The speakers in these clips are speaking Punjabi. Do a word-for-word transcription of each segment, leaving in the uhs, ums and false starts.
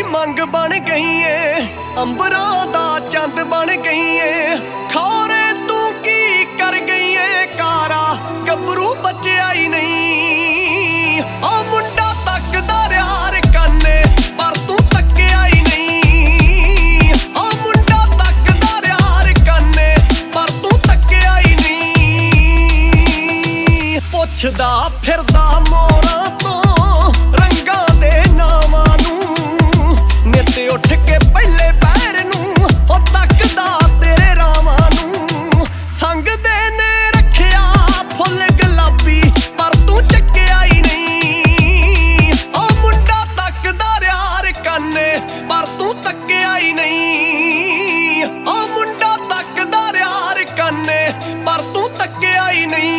ਮੰਗ ਬਣ ਗਈ ਏ, ਅੰਬਰਾਂ ਦਾ ਚੰਦ ਬਣ ਗਈ ਏ। ਖੌਰੇ ਤੂੰ ਕੀ ਕਰ ਗਈ ਏ ਕਾਰਾ, ਗੱਭਰੂ ਬਚਿਆ ਹੀ ਨਹੀਂ। ਆ ਮੁੰਡਾ ਤੱਕਦਾ ਰਿਹਾ ਰਕਾਨੇ, ਪਰ ਤੂੰ ਤੱਕਿਆ ਹੀ ਨਹੀਂ। ਆ ਮੁੰਡਾ ਤੱਕਦਾ ਰਿਹਾ ਰਕਾਨੇ, ਪਰ ਤੂੰ ਤੱਕਿਆ ਹੀ ਨਹੀਂ। ਪੁੱਛਦਾ ਫਿਰਦਾ ਮੋਰਾਂ ਤੋਂ ਰੰਗਾਂ ਦੇ ਨਾਵਾਂ ਨੂੰ, ਨਿੱਤ ਉੱਠ ਕੇ ਪਹਿਲੇ ਪੈਰ ਨੂੰ ਉਹ ਤੱਕਦਾ ਤੇਰੇ ਰਾਵਾਂ ਨੂੰ। ਸੰਗਦੇ ਨੇ ਰੱਖਿਆ ਫੁੱਲ ਗੁਲਾਬੀ, ਪਰ ਤੂੰ ਚੱਕਿਆ ਹੀ ਨਹੀਂ। ਉਹ ਮੁੰਡਾ ਤੱਕਦਾ ਰਿਹਾ ਰਕਾਨੇ, ਪਰ ਤੂੰ ਤੱਕਿਆ ਹੀ ਨਹੀਂ। ਉਹ ਮੁੰਡਾ ਤੱਕਦਾ ਰਿਹਾ ਰਕਾਨੇ, ਪਰ ਤੂੰ ਤੱਕਿਆ ਹੀ ਨਹੀਂ।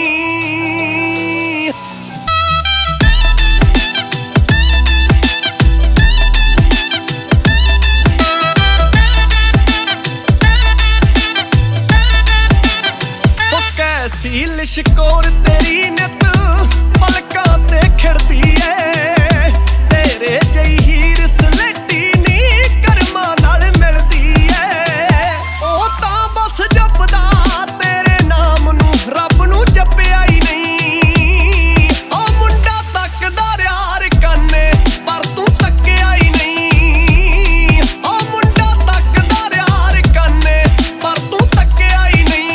ਸੀ ਲਿਸ਼ਕੋਰ ਤੇਰੀ ਨਿੱਤ ਪਲਕਾਂ ਤੇ ਖਿੜਦੀ ਏ, ਤੇਰੇ ਜਿਹੀ ਹੀਰ ਸਲੇਟੀ ਨੀ ਕਰਮਾਂ ਨਾਲ ਮਿਲਦੀ ਏ। ਉਹ ਤਾਂ ਬਸ ਜਪਦਾ ਤੇਰੇ ਨਾਮ ਨੂੰ, ਰੱਬ ਨੂੰ ਜਪਿਆ ਹੀ ਨਹੀਂ। ਉਹ ਮੁੰਡਾ ਤੱਕਦਾ ਰਿਹਾ ਰਕਾਨੇ, ਪਰ ਤੂੰ ਤੱਕਿਆ ਹੀ ਨਹੀਂ। ਉਹ ਮੁੰਡਾ ਤੱਕਦਾ ਰਿਹਾ ਰਕਾਨੇ, ਪਰ ਤੂੰ ਤੱਕਿਆ ਹੀ ਨਹੀਂ।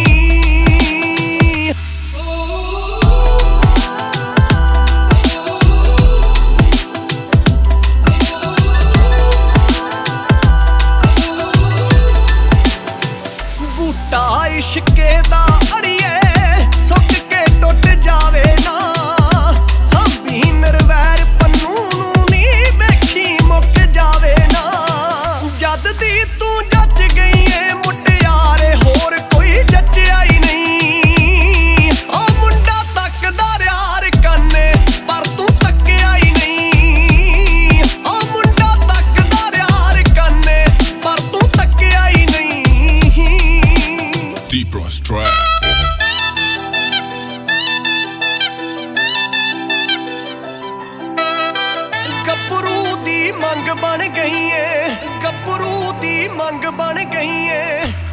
ਬੂਟਾ ਇਸ਼ਕੇ ਦਾ ਅੜੀਏ ਸੁੱਕ ਕੇ ਟੁੱਟ ਜਾਵੇ ਨਾ, ਸਾਂਭੀ ਨਿਰਵੈਰ ਪੰਨੂ ਨੂੰ ਨੀ ਵੇਖੀ ਮੁੱਕ ਜਾਵੇ ਨਾ। ਜਦ ਦੀ ਤੂੰ ਜੱਜ ਗਈ ਏ ਮੁਟਿਆਰੇ, ਹੋਰ ਕੋਈ ਜੱਜਿਆ ਹੀ ਨਹੀਂ। ਉਹ ਮੁੰਡਾ ਤੱਕਦਾ ਰਿਹਾ ਰਕਾਨੇ, ਪਰ ਤੂੰ ਤੱਕਿਆ ਹੀ ਨਹੀਂ। ਉਹ ਮੁੰਡਾ ਤੱਕਦਾ ਰਿਹਾ ਰਕਾਨੇ, ਪਰ ਤੂੰ ਤੱਕਿਆ ਹੀ ਨਹੀਂ। Deep Ross Track. ਗੱਭਰੂ ਦੀ ਮੰਗ ਬਣ ਗਈ ਏ, ਗੱਭਰੂ ਦੀ ਮੰਗ ਬਣ ਗਈ ਏ।